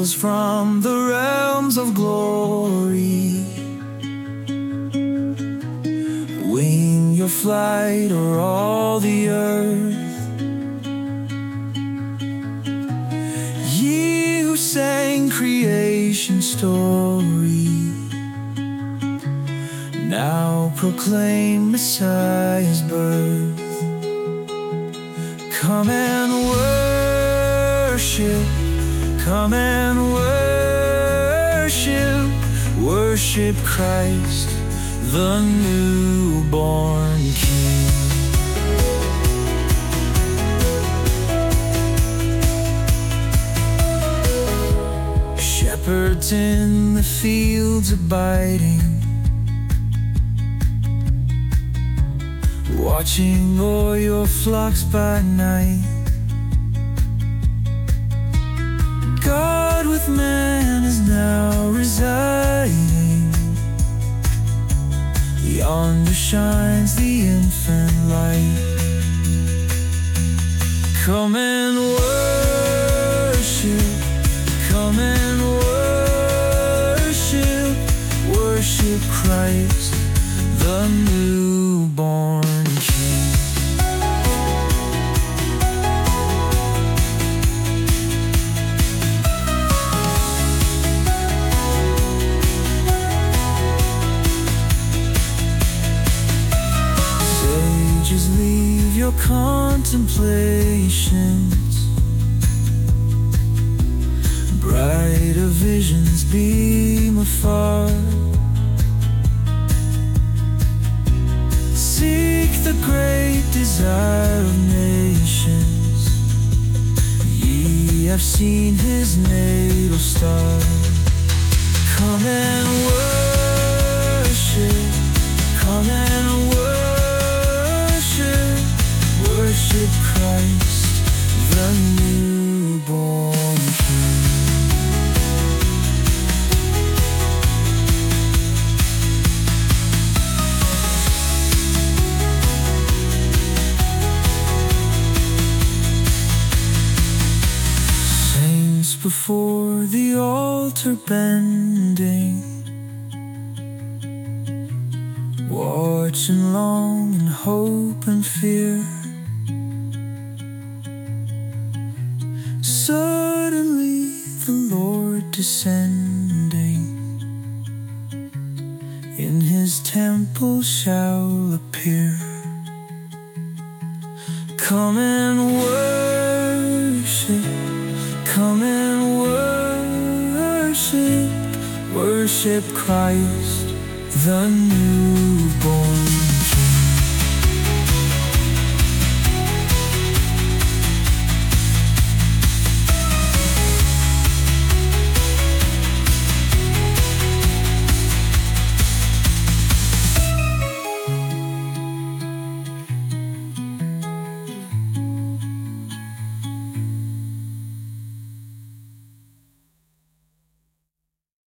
angels from the realms of glory. Wing your flight o'er all the earth. Ye who sang creation's story, now proclaim Messiah's birth. Come and worship, come and worship, worship Christ, the newborn King. Shepherds in the fields abiding, watching o'er your flocks by night. God with man is now residing. Yonder shines the infant light. Come and worship, come and worship, worship Christ, the newborn King. Sages, leave your contemplations, brighter visions beam afar. Seek the great desire of nations, ye have seen his natal star. Come and worship, come and worship, worship Christ, the newborn King. Before the altar bending, watching long in hope and fear. Suddenly the Lord descending in his temple shall appear. Come and worship, come and worship, worship Christ, the newborn